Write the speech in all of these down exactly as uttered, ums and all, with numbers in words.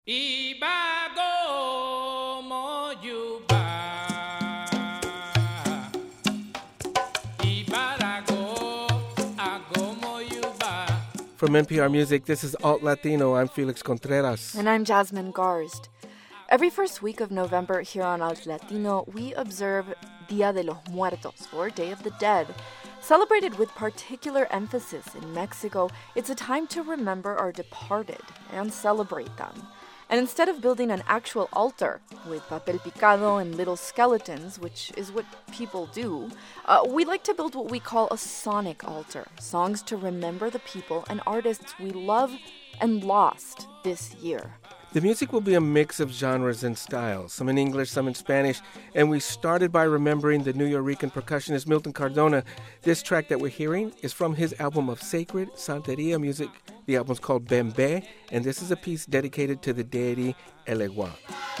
Ibago moyuba, Ibarago ago moyuba. From N P R Music, this is Alt Latino. I'm Felix Contreras. And I'm Jasmine Garst. Every first week of November here on Alt Latino, we observe Dia de los Muertos, or Day of the Dead. Celebrated with particular emphasis in Mexico, it's a time to remember our departed and celebrate them. And instead of building an actual altar with papel picado and little skeletons, which is what people do, uh, we like to build what we call a sonic altar, songs to remember the people and artists we love and lost this year. The music will be a mix of genres and styles, some in English, some in Spanish, and we started by remembering the Nuyorican percussionist Milton Cardona. This track that we're hearing is from his album of sacred Santeria music. The album's called Bembe, and this is a piece dedicated to the deity Elegua.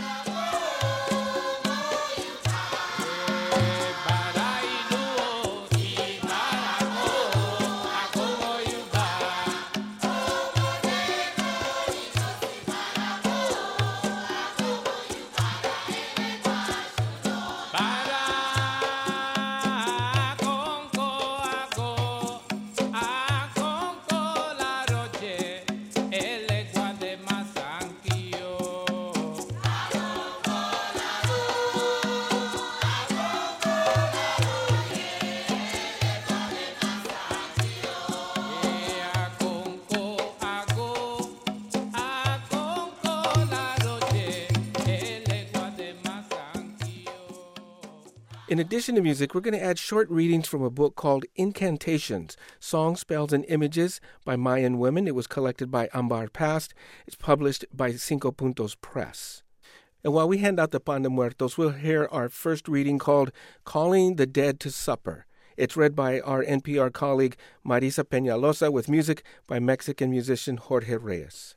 In addition to music, we're going to add short readings from a book called Incantations, Songs, Spells, and Images by Mayan Women. It was collected by Ambar Past. It's published by Cinco Puntos Press. And while we hand out the Pan de Muertos, we'll hear our first reading called Calling the Dead to Supper. It's read by our N P R colleague Marisa Peñalosa with music by Mexican musician Jorge Reyes.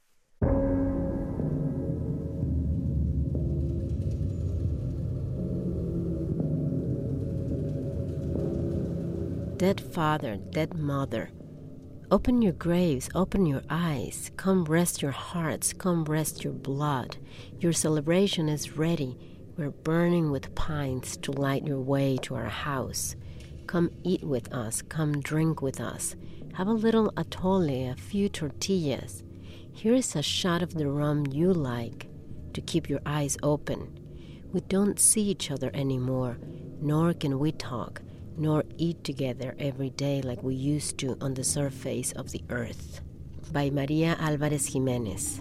Dead father, dead mother, open your graves, open your eyes, come rest your hearts, come rest your blood. Your celebration is ready, we're burning with pines to light your way to our house. Come eat with us, come drink with us, have a little atole, a few tortillas. Here is a shot of the rum you like, to keep your eyes open. We don't see each other anymore, nor can we talk, nor eat together every day like we used to on the surface of the earth. By Maria Alvarez Jimenez.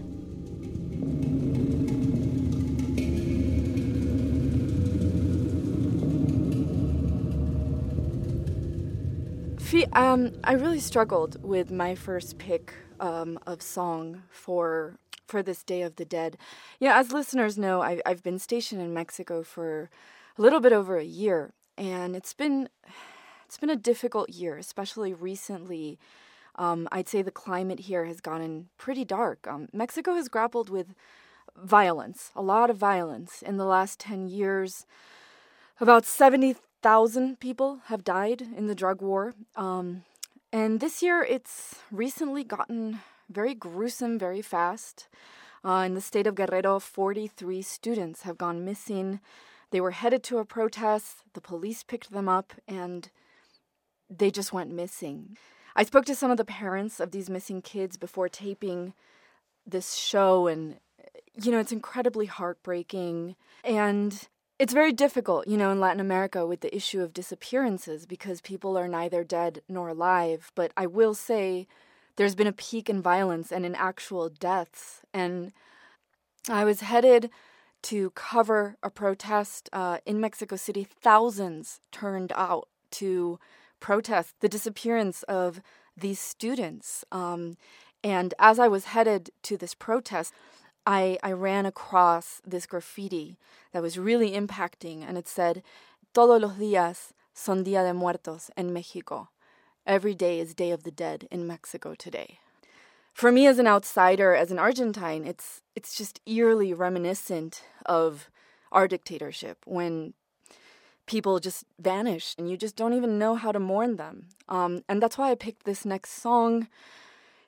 Um, I really struggled with my first pick um, of song for for this Day of the Dead. Yeah, as listeners know, I, I've been stationed in Mexico for a little bit over a year. And it's been it's been a difficult year, especially recently. Um, I'd say the climate here has gotten pretty dark. Um, Mexico has grappled with violence, a lot of violence. In the last ten years, about seventy thousand people have died in the drug war. Um, and this year, it's recently gotten very gruesome, very fast. Uh, in the state of Guerrero, forty-three students have gone missing. They were headed to a protest, the police picked them up, and they just went missing. I spoke to some of the parents of these missing kids before taping this show, and, you know, it's incredibly heartbreaking. And it's very difficult, you know, in Latin America with the issue of disappearances because people are neither dead nor alive. But I will say there's been a peak in violence and in actual deaths. And I was headed to cover a protest uh, in Mexico City. Thousands turned out to protest the disappearance of these students. Um, and as I was headed to this protest, I, I ran across this graffiti that was really impacting, and it said, Todos los días son Día de Muertos en México. Every day is Day of the Dead in Mexico today. For me as an outsider, as an Argentine, it's it's just eerily reminiscent of our dictatorship when people just vanish and you just don't even know how to mourn them. Um, and that's why I picked this next song.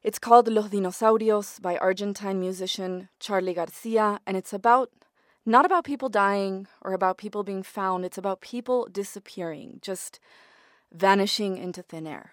It's called Los Dinosaurios by Argentine musician Charly Garcia, and it's about not about people dying or about people being found. It's about people disappearing, just vanishing into thin air.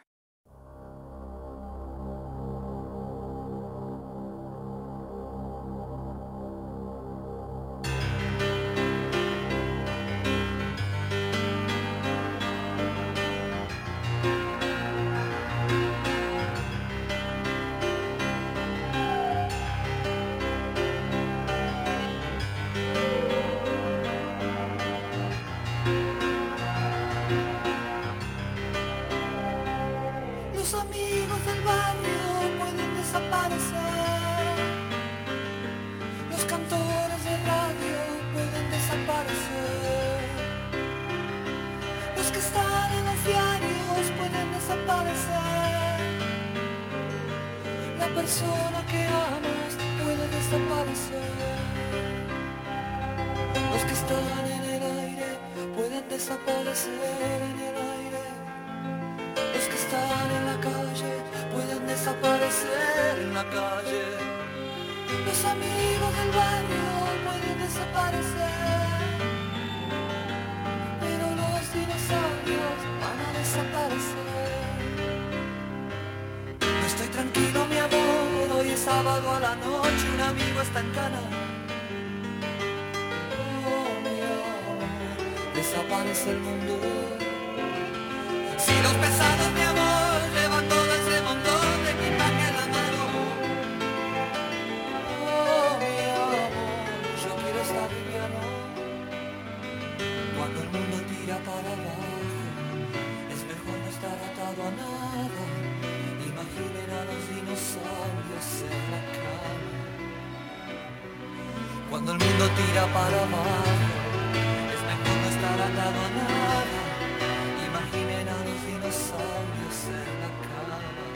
Los amigos del barrio pueden desaparecer. Los cantores de radio pueden desaparecer. Los que están en los diarios pueden desaparecer. La persona que amas puede desaparecer. Los que están en el aire pueden desaparecer en el aire. Los que están en la calle pueden desaparecer en la calle. Los amigos del barrio pueden desaparecer. Pero los dinosaurios van a desaparecer. No estoy tranquilo, mi amor, hoy es sábado a la noche, un amigo está en cana. Oh, mi amor, desaparece el mundo. Si los pesados, mi amor, llevan todo ese montón de equipaje en la mano. Oh, mi amor, yo quiero estar liviano. Cuando el mundo tira para abajo, es mejor no estar atado a nada. Imaginen a los dinosaurios en la cama. Cuando el mundo tira para abajo, es mejor no estar atado a nada. Imaginen a los dinosaurios en la cama.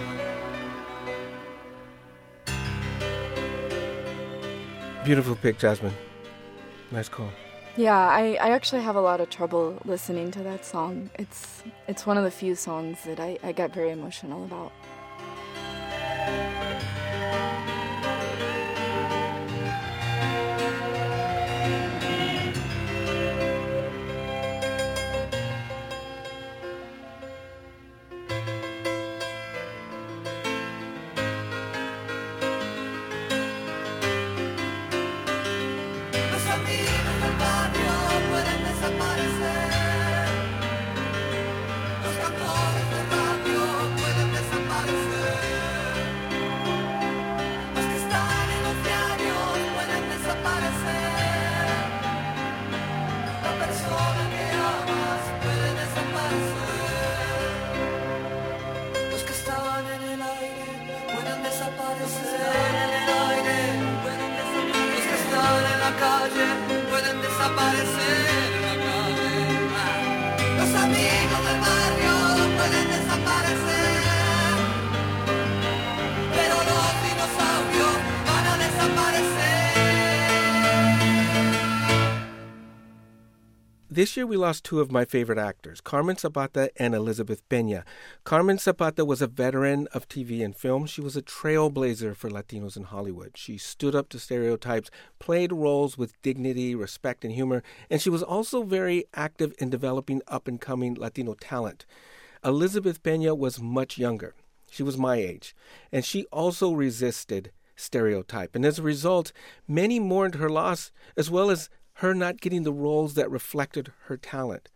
Beautiful pick, Jasmine. Nice call. Yeah, I, I actually have a lot of trouble listening to that song. It's it's one of the few songs that I, I get very emotional about. This year we lost two of my favorite actors, Carmen Zapata and Elizabeth Peña. Carmen Zapata was a veteran of T V and film. She was a trailblazer for Latinos in Hollywood. She stood up to stereotypes, played roles with dignity, respect, and humor, and she was also very active in developing up-and-coming Latino talent. Elizabeth Peña was much younger. She was my age, and she also resisted stereotype. And as a result, many mourned her loss, as well as her not getting the roles that reflected her talent.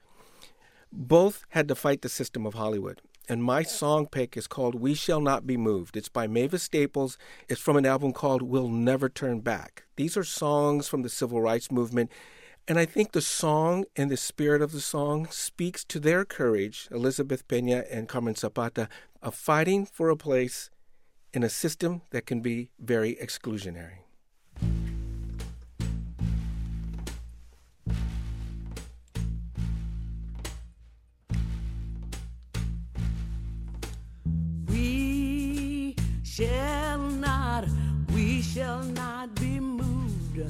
Both had to fight the system of Hollywood. And my song pick is called We Shall Not Be Moved. It's by Mavis Staples. It's from an album called We'll Never Turn Back. These are songs from the civil rights movement. And I think the song and the spirit of the song speaks to their courage, Elizabeth Peña and Carmen Zapata, of fighting for a place in a system that can be very exclusionary. We shall not, we shall not be moved.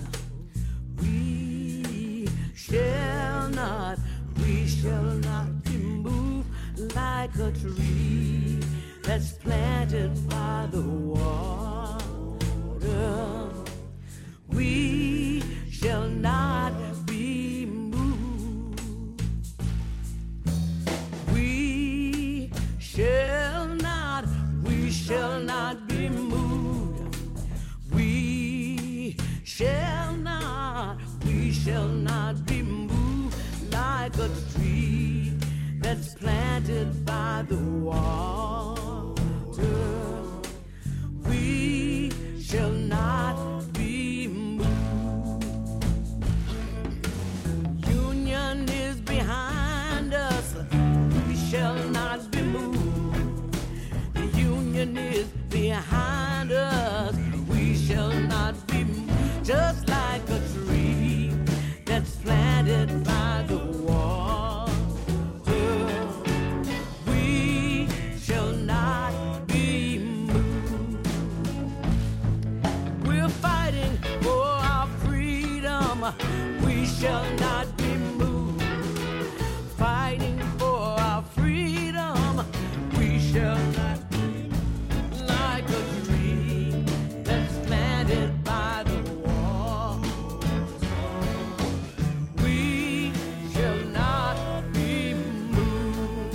We shall not, we shall not be moved like a tree that's planted by the water. we shall not be moved like a tree that's planted by the water. We shall not be moved. Union is behind us. We shall not be moved. The union is behind us. We shall not be moved. Just like a tree that's planted by the water. We shall not be moved. We're fighting for our freedom. We shall not be moved. Fighting for our freedom. We shall not be like a tree that's planted by the water. We shall not be moved.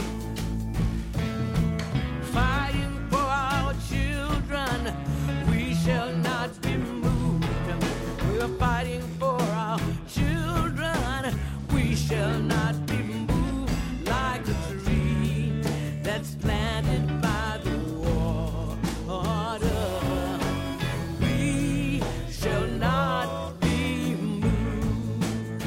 Fighting for our children. We shall not be moved. We're fighting for our children. We shall not be moved like a tree that's planted by the water. We shall not be moved.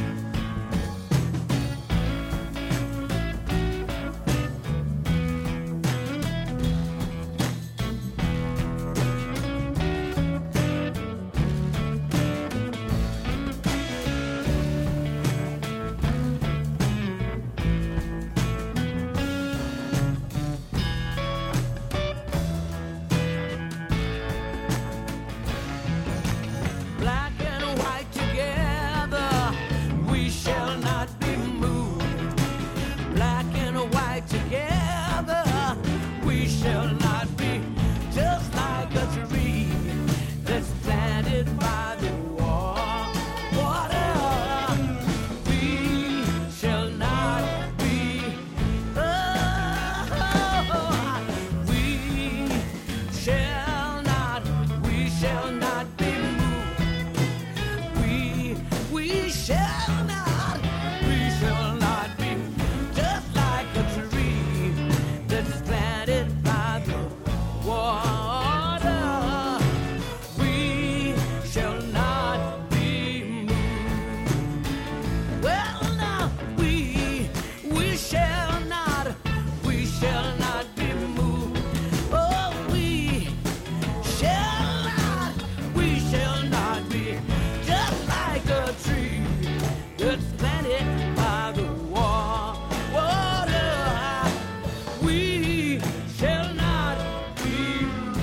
Black and white together, we shall not be moved. Black and white together, we shall not be just like a tree that's planted by the wa- water. We shall not be. Oh, we shall not. We shall not be moved. We we shall not, we shall not be just like a tree that's planted by the water. We shall not be moved. Well now, we we shall not, we shall not be moved. Oh, we shall not, we shall not be just like a tree that's planted by the wa- water. We shall not be.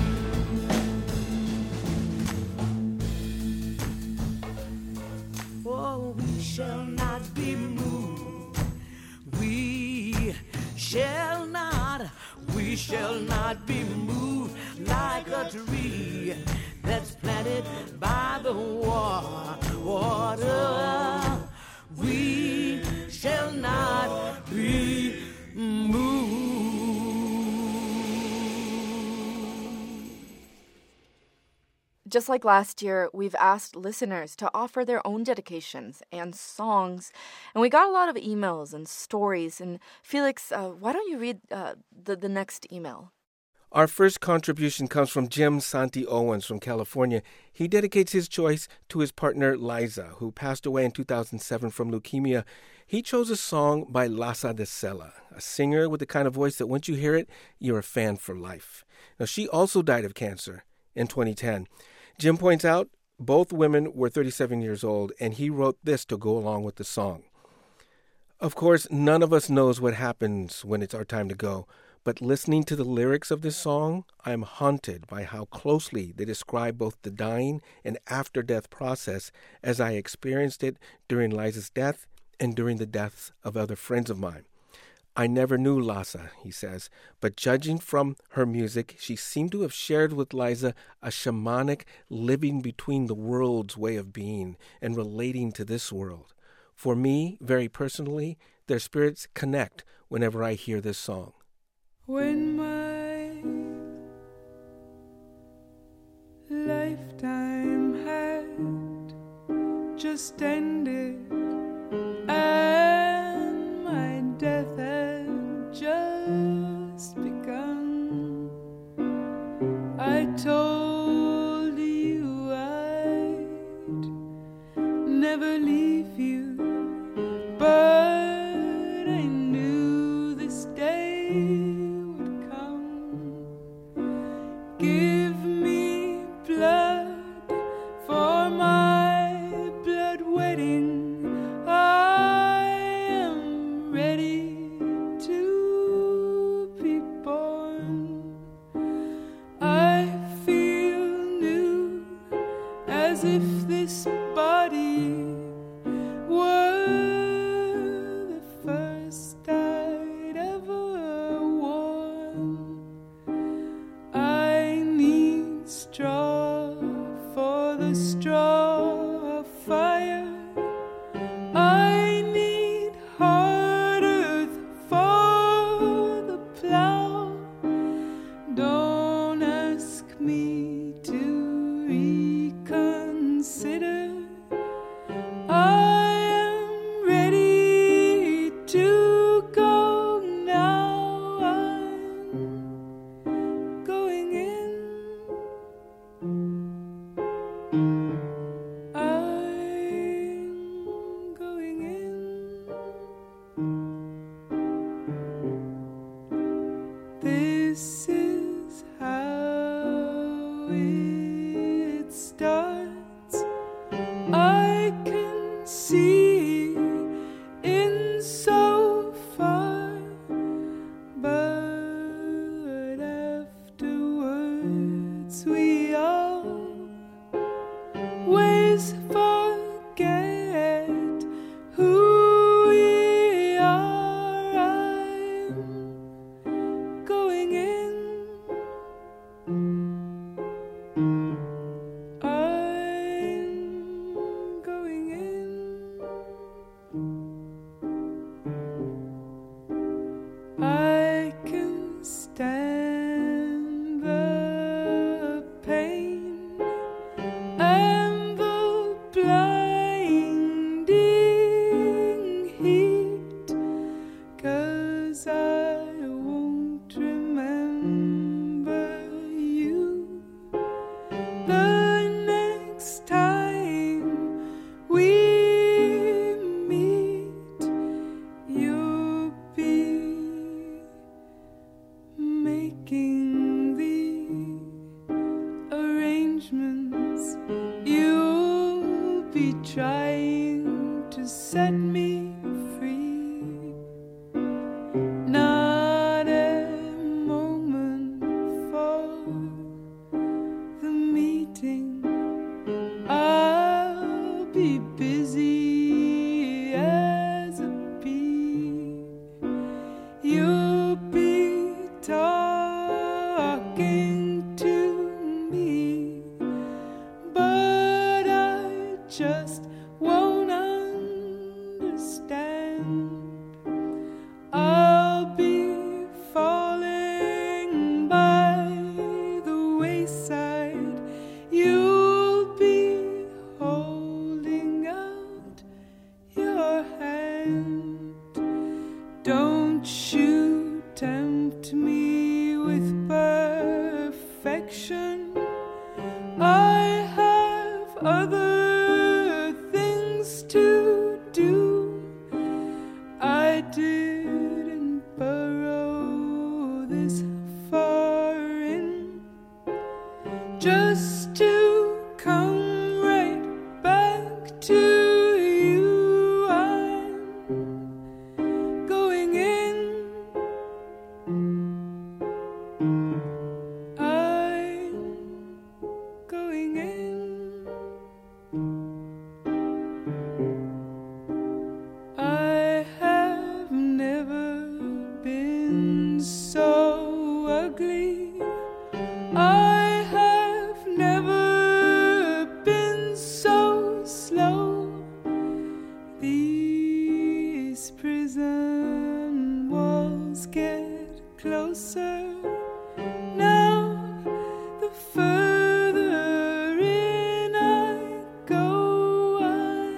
Oh, we shall not be moved. We shall not, we shall not be moved like a tree that's planted by the wa- water. We shall not be moved. Just like last year, we've asked listeners to offer their own dedications and songs, and we got a lot of emails and stories. And Felix, uh, why don't you read uh, the, the next email? Our first contribution comes from Jim Santi Owens from California. He dedicates his choice to his partner, Liza, who passed away in two thousand seven from leukemia. He chose a song by Lhasa de Sela, a singer with the kind of voice that once you hear it, you're a fan for life. Now, she also died of cancer in twenty ten. Jim points out both women were thirty-seven years old, and he wrote this to go along with the song. Of course, none of us knows what happens when it's our time to go, but listening to the lyrics of this song, I'm haunted by how closely they describe both the dying and after-death process as I experienced it during Liza's death and during the deaths of other friends of mine. I never knew Lhasa, he says, but judging from her music, she seemed to have shared with Liza a shamanic living between the worlds way of being and relating to this world. For me, very personally, their spirits connect whenever I hear this song. When my lifetime had just ended, and my death had just begun. I told you I'd never leave you, but I knew this day would come. Give me blood for my blood wedding. I am ready to be born. I feel new, as if this body were the first I'd ever worn. I need straw for the straw fire. I need hard earth for the plow. Don't ask me to reconsider. I am ready to go now. I'm going in. I'm going in. This is how it starts. I can see in so far, but afterwards we always forget who we are. I'm going in. I'm going in. I can stand the pain and the blinding heat, 'cause I won't remember you the next time we meet. You'll be making the arrangements. You'll be trying to set me free. Not a moment for the meeting. I'll be busy as a bee. You'll be talking to me, but I just won't understand. I'll be falling by the wayside. You'll be holding out your hand. Don't you tempt me with perfection. I have other things to do. I didn't burrow this far in just to come right back to you. I'm going in. I'm going in. I have never been so ugly. I have never been so slow. These prison walls get closer. Now the further in I go, I'm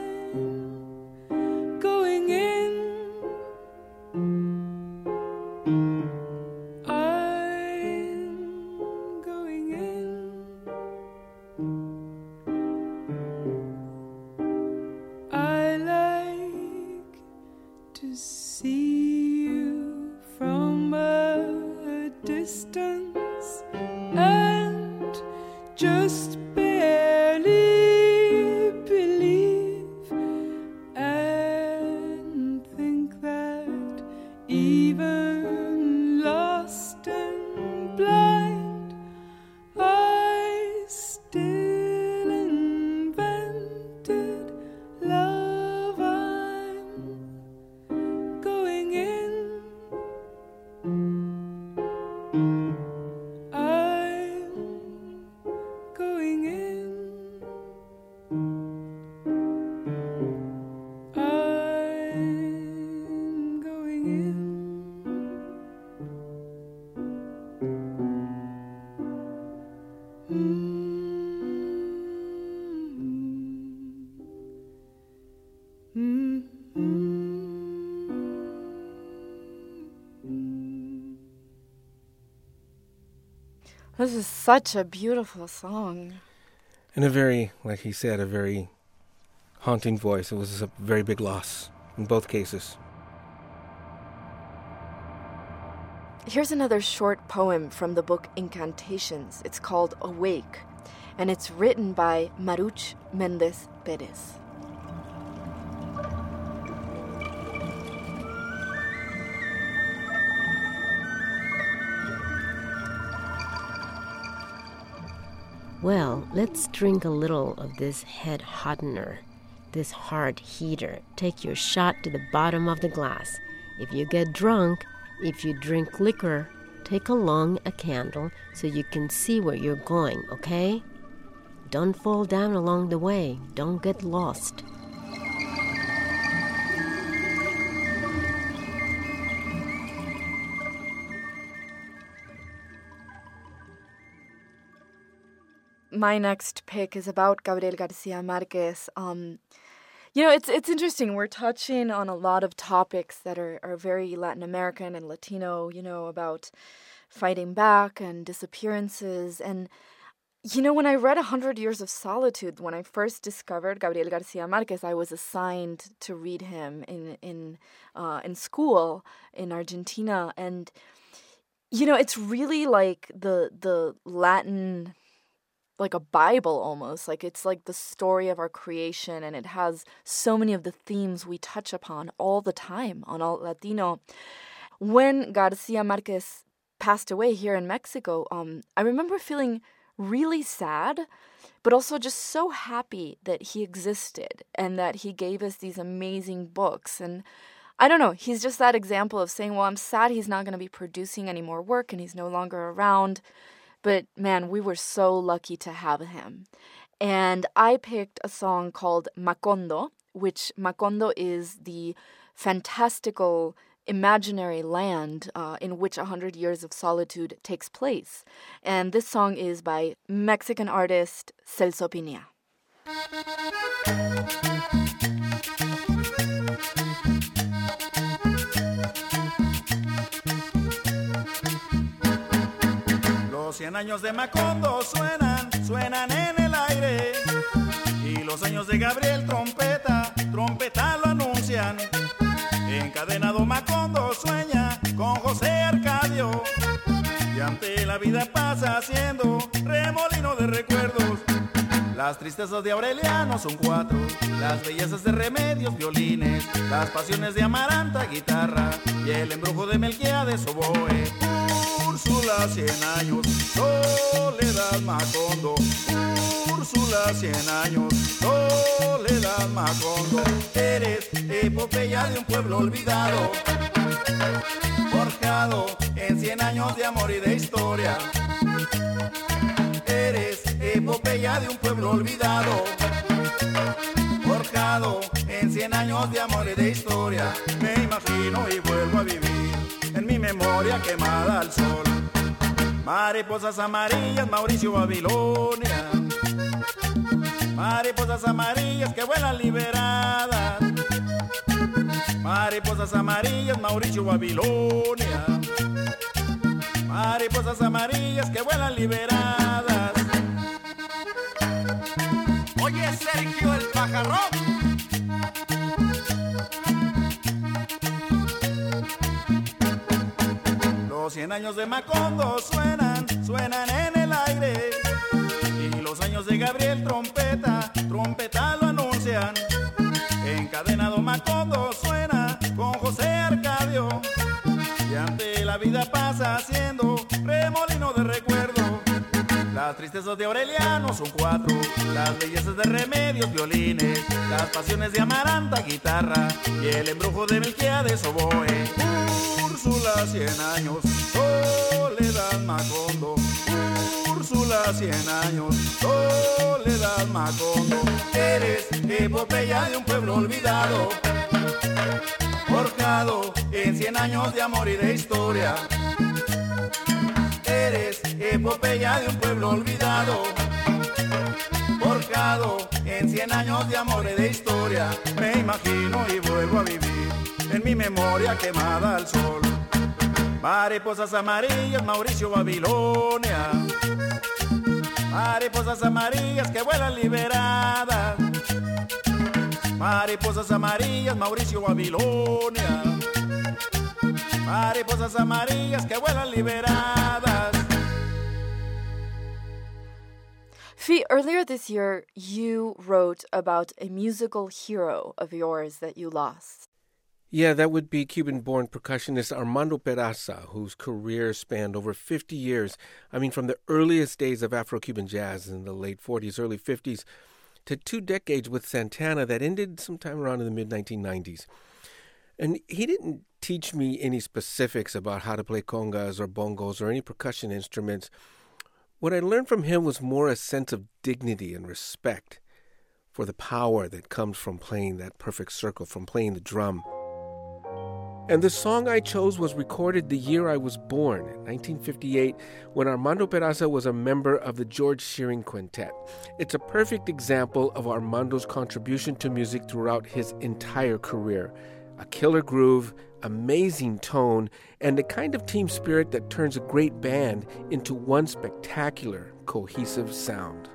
just barely believe and think that even lost and blind, I still invented love. I'm going in. I'm going in. I'm going in. This is such a beautiful song. And a very, like he said, a very haunting voice. It was a very big loss in both cases. Here's another short poem from the book Incantations. It's called Awake, and it's written by Maruch Mendez Perez. Well, let's drink a little of this head hottener, this heart heater. Take your shot to the bottom of the glass. If you get drunk, if you drink liquor, take along a candle so you can see where you're going, okay? Don't fall down along the way. Don't get lost. My next pick is about Gabriel Garcia Marquez. Um, you know, it's it's interesting. We're touching on a lot of topics that are, are very Latin American and Latino, you know, about fighting back and disappearances. And, you know, when I read one hundred Years of Solitude, when I first discovered Gabriel Garcia Marquez, I was assigned to read him in, in, uh, in school in Argentina. And, you know, it's really like the the Latin... like a Bible almost. Like it's like the story of our creation, and it has so many of the themes we touch upon all the time on All Latino. When Garcia Marquez passed away here in Mexico, um, I remember feeling really sad, but also just so happy that he existed and that he gave us these amazing books. And I don't know, he's just that example of saying, well, I'm sad he's not going to be producing any more work and he's no longer around. But, man, we were so lucky to have him. And I picked a song called Macondo, which Macondo is the fantastical imaginary land uh, in which one hundred Years of Solitude takes place. And this song is by Mexican artist Celso Piña. Los cien años de Macondo suenan, suenan en el aire. Y los años de Gabriel trompeta, trompeta lo anuncian. Encadenado Macondo sueña con José Arcadio. Y ante la vida pasa haciendo remolino de recuerdos. Las tristezas de Aureliano son cuatro, las bellezas de Remedios, violines, las pasiones de Amaranta, guitarra, y el embrujo de Melquiades, oboe. Úrsula, cien años, Soledad, Macondo. Úrsula, cien años, Soledad, Macondo. Eres epopeya de un pueblo olvidado, forjado en cien años de amor y de historia. Eres epopeya de un pueblo olvidado, forjado en cien años de amor y de historia. Me imagino y vuelvo a vivir en mi memoria quemada al sol. Mariposas amarillas, Mauricio, Babilonia. Mariposas amarillas que vuelan liberadas. Mariposas amarillas, Mauricio, Babilonia. Mariposas amarillas que vuelan liberadas. Oye, Sergio el pajarón. Los cien años de Macondo suenan, suenan en el aire. Y de Gabriel Trompeta, trompeta lo anuncian. Encadenado Macondo suena con José Arcadio. Y ante la vida pasa haciendo remolino de recuerdo. Las tristezas de Aureliano son cuatro, las bellezas de Remedios, violines, las pasiones de Amaranta, guitarra, y el embrujo de Melquiades, oboe. Úrsula, cien años, Soledad Macondo. Úrsula, cien años, Soledad Macondo. Eres epopeya de un pueblo olvidado, forjado en cien años de amor y de historia. Eres epopeya de un pueblo olvidado, forjado en cien años de amor y de historia. Me imagino y vuelvo a vivir en mi memoria quemada al sol. Mariposas amarillas, Mauricio Babilonia. Mariposas amarillas que vuelan liberadas. Mariposas amarillas, Mauricio Babilonia. Mariposas amarillas que vuelan liberadas. Fee, earlier this year, you wrote about a musical hero of yours that you lost. Yeah, that would be Cuban-born percussionist Armando Peraza, whose career spanned over fifty years. I mean, from the earliest days of Afro-Cuban jazz in the late forties, early fifties, to two decades with Santana that ended sometime around in the mid nineteen nineties. And he didn't teach me any specifics about how to play congas or bongos or any percussion instruments. What I learned from him was more a sense of dignity and respect for the power that comes from playing that perfect circle, from playing the drum. And the song I chose was recorded the year I was born, in nineteen fifty-eight, when Armando Peraza was a member of the George Shearing Quintet. It's a perfect example of Armando's contribution to music throughout his entire career. A killer groove, amazing tone, and the kind of team spirit that turns a great band into one spectacular, cohesive sound.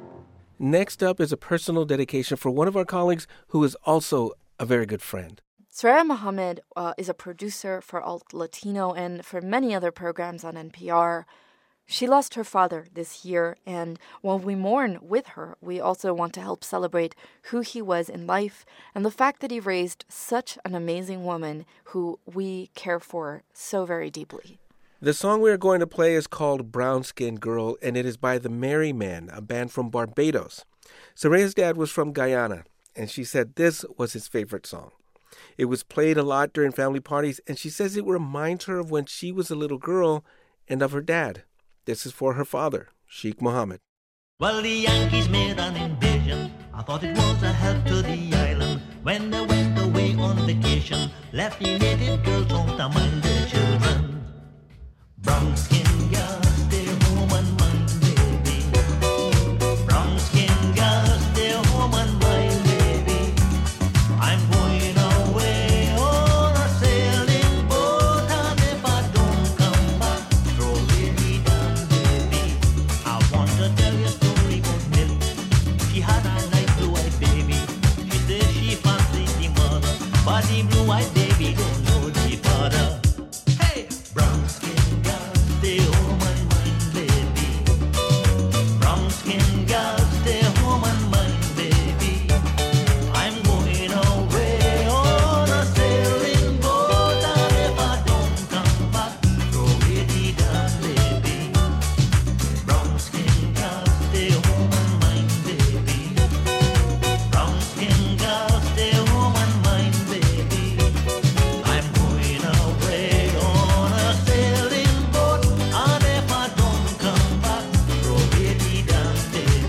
Next up is a personal dedication for one of our colleagues who is also a very good friend. Soraya Mohammed uh, is a producer for Alt Latino and for many other programs on N P R. She lost her father this year, and while we mourn with her, we also want to help celebrate who he was in life and the fact that he raised such an amazing woman who we care for so very deeply. The song we are going to play is called Brown Skin Girl, and it is by the Merry Men, a band from Barbados. Soraya's dad was from Guyana, and she said this was his favorite song. It was played a lot during family parties, and she says it reminds her of when she was a little girl and of her dad. This is for her father, Sheikh Mohammed. Well, the Yankees made an invasion. I thought it was a help to the island. When they went away on vacation, left the native girls home to mind their children. Brown skin girls, stay home and mind baby. Brown skin girls, stay home and mind baby. I'm going away on a sailing boat, and if I don't come back, throw away the damn baby. I want to tell you a story about Millie. She had a nice blue-eyed baby. She said she fancied the mother, but the blue-eyed baby don't know the father. Hey, brown skin girl, stay home and mind baby. Brown skin girl, stay home and mind baby. I'm going away on a sailing boat, and if I don't come back, throw away the damn baby. Brown skin girl, stay home and mind baby. Brown skin girl, stay home and mind baby. I'm going away on a sailing boat, and if I don't come back, throw away the damn baby.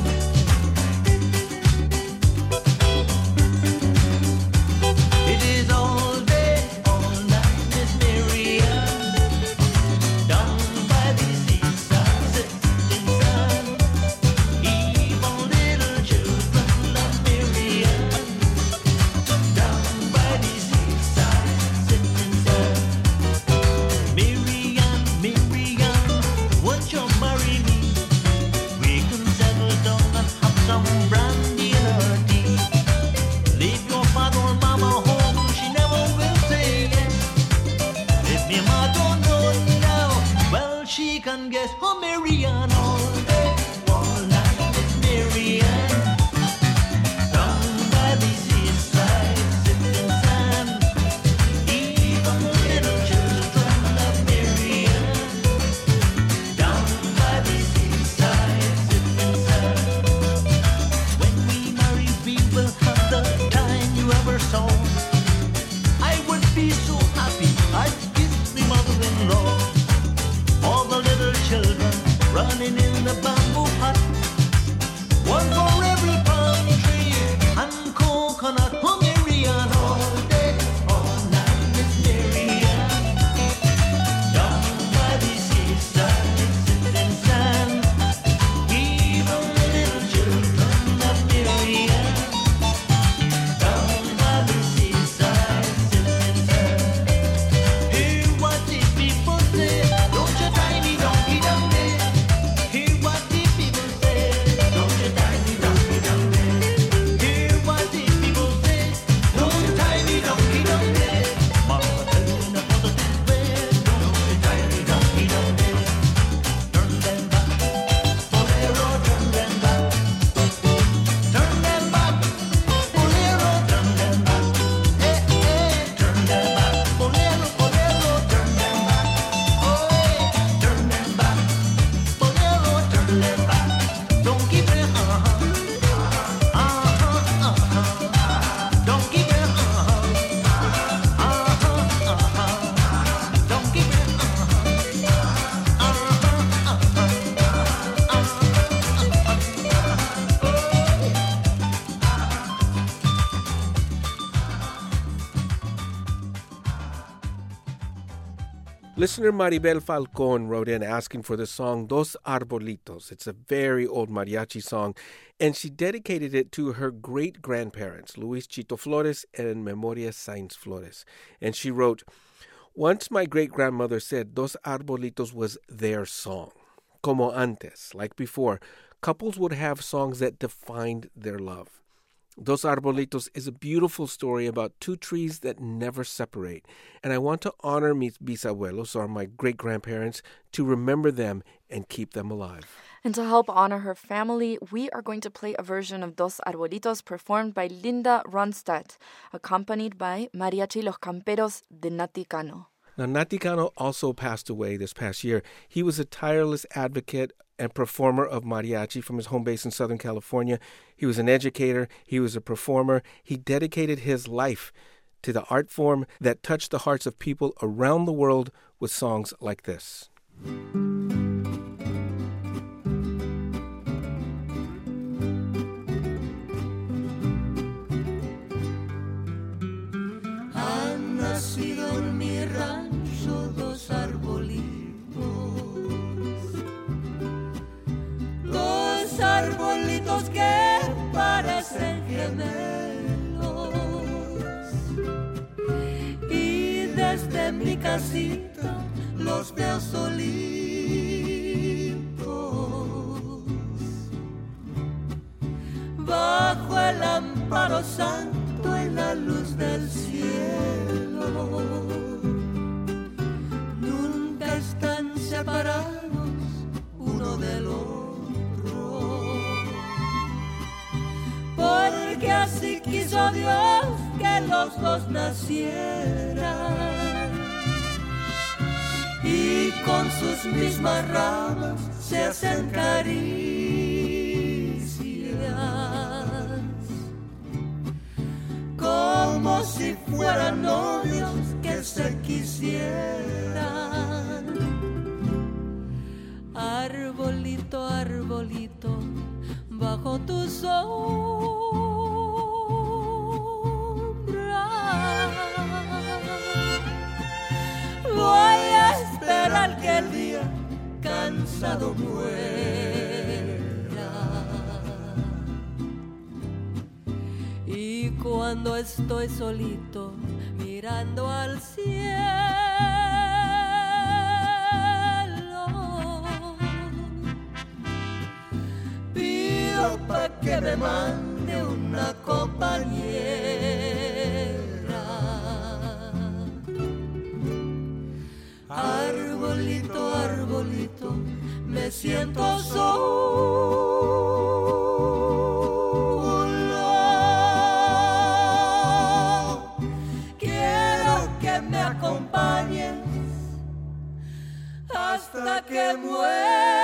It is all day, all night, Miss Miriam, down by the seaside, sitting sun. Even little children love Miriam, down by the seaside, sitting sun. Miriam, Miriam, won't you marry me? We can settle down and have some brandy in our tea. Leave your father or mama home, she never will say yes. If me ma don't know now, well, she can guess. Oh, Marianne, all day, all night, it's Marianne. Down by the seaside, sitting sand. Even little children love Marianne. Down by the seaside, sitting sand. When we marry, we will have the time you ever saw. I would be so happy, I'd kiss the mother-in-law. All the little children running in the bamboo hut. One for every palm tree and coconut. Oh, Marianne, all day, all night, Miss Marianne. Down by the seaside, sitting sand. Even little children love Marianne. Down by the seaside, sitting sand. Hear what the people say, don't you tie me donkey down there. Hear what the people say, don't you tie me donkey down there. Hear what the people say, don't you tie me donkey down there. Mama tell you in a positive way, don't you tie me donkey down there. Turn them back, bolero, turn them back. Turn them back, bolero, turn them back. Eh, eh, turn them back, bolero, bolero, turn them back. Oh, eh, turn them back, bolero, turn them back. Don't keep it, uh-huh, uh-huh, uh-huh. Don't keep it, uh-huh, uh-huh, uh-huh. Don't keep it, uh-huh, uh-huh, uh-huh, Listener Maribel Falcón wrote in asking for the song Dos Arbolitos. It's a very old mariachi song, and she dedicated it to her great-grandparents, Luis Chito Flores and Memoria Sainz Flores. And she wrote, once my great-grandmother said Dos Arbolitos was their song. Como antes, like before, couples would have songs that defined their love. Dos Arbolitos is a beautiful story about two trees that never separate. And I want to honor mis bisabuelos, or my great-grandparents, to remember them and keep them alive. And to help honor her family, we are going to play a version of Dos Arbolitos performed by Linda Ronstadt, accompanied by Mariachi Los Camperos de Nati Cano. Now, Nati Cano also passed away this past year. He was a tireless advocate and performer of mariachi from his home base in Southern California. He was an educator. He was a performer. He dedicated his life to the art form that touched the hearts of people around the world with songs like this. Han nacido en mi rancho dos arbolitos, dos arbolitos que parecen gemelos, y desde mi casita los veo solitos, bajo el amparo santo en la luz del cielo. Nunca están separados uno del otro, porque así quiso Dios que los dos nacieran, y con sus mismas ramas se hacen caricias, como si fueran novios que se quisieran. Arbolito, arbolito, bajo tu sombra voy a esperar que el día cansado muera, y cuando estoy solito mirando al cielo, pido pa' que me mande una compañera. Arbolito, arbolito, me siento solo. Quiero que me acompañes hasta que muera.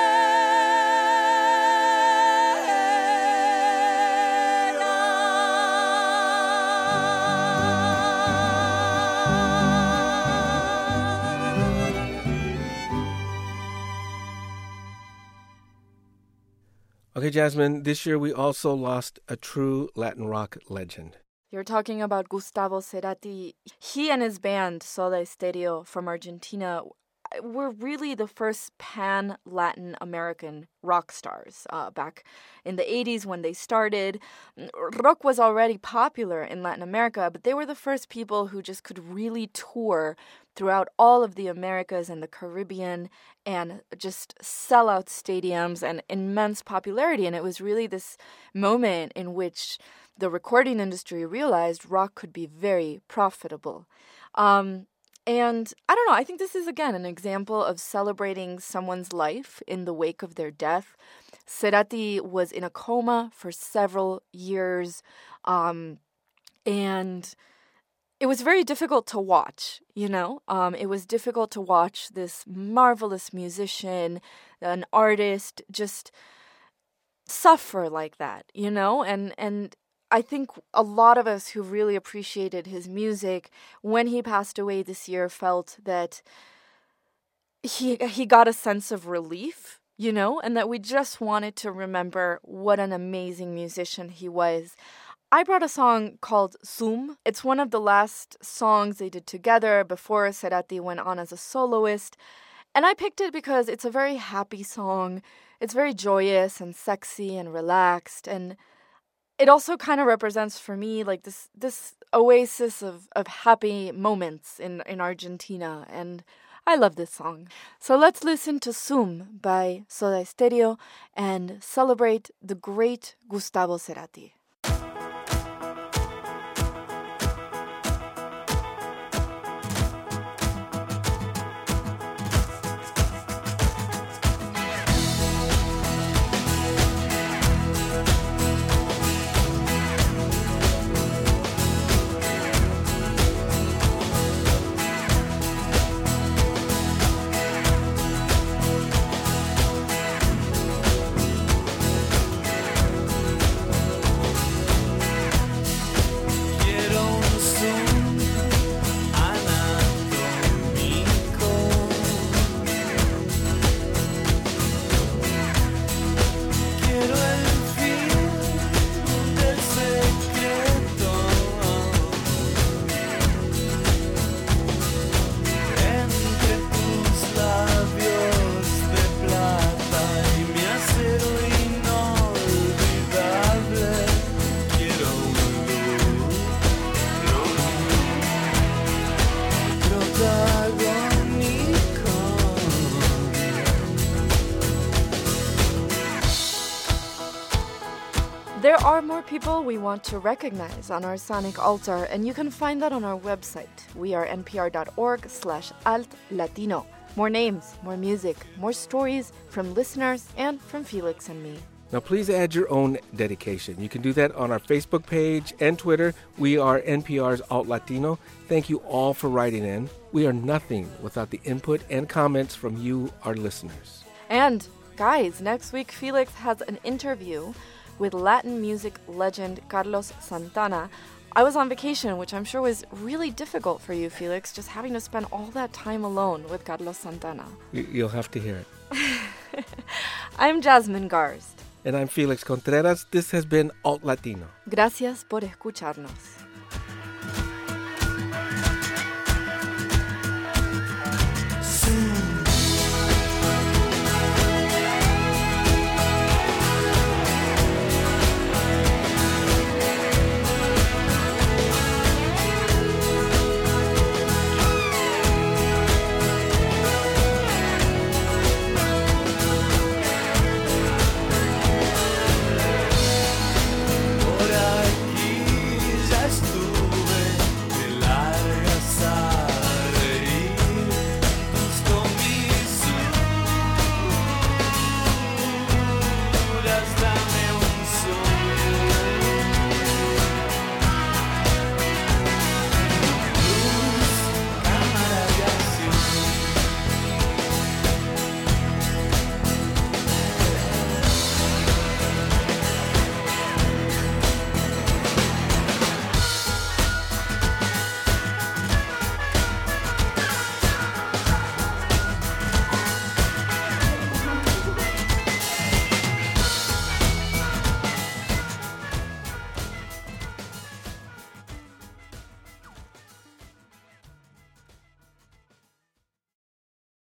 Okay, Jasmine, this year we also lost a true Latin rock legend. You're talking about Gustavo Cerati. He and his band, Soda Stereo from Argentina, were really the first pan-Latin American rock stars. Uh, back in the eighties when they started, rock was already popular in Latin America, but they were the first people who just could really tour throughout all of the Americas and the Caribbean and just sell out stadiums and immense popularity. And it was really this moment in which the recording industry realized rock could be very profitable. Um, and I don't know, I think this is, again, an example of celebrating someone's life in the wake of their death. Cerati was in a coma for several years, um, and it was very difficult to watch, you know? Um, it was difficult to watch this marvelous musician, an artist, just suffer like that, you know? And and I think a lot of us who really appreciated his music when he passed away this year felt that he he got a sense of relief, you know, and that we just wanted to remember what an amazing musician he was. I brought a song called Zoom. It's one of the last songs they did together before Cerati went on as a soloist. And I picked it because it's a very happy song. It's very joyous and sexy and relaxed, and it also kind of represents for me like this this oasis of, of happy moments in, in Argentina, and I love this song. So let's listen to Zoom by Soda Stereo and celebrate the great Gustavo Cerati. There are more people we want to recognize on our sonic altar, and you can find that on our website. We are npr.org slash alt latino. More names, more music, more stories from listeners and from Felix and me. Now, please add your own dedication. You can do that on our Facebook page and Twitter. We are N P R's Alt Latino. Thank you all for writing in. We are nothing without the input and comments from you, our listeners. And, guys, next week Felix has an interview with Latin music legend Carlos Santana. I was on vacation, which I'm sure was really difficult for you, Felix, just having to spend all that time alone with Carlos Santana. You'll have to hear it. I'm Jasmine Garst. And I'm Felix Contreras. This has been Alt Latino. Gracias por escucharnos.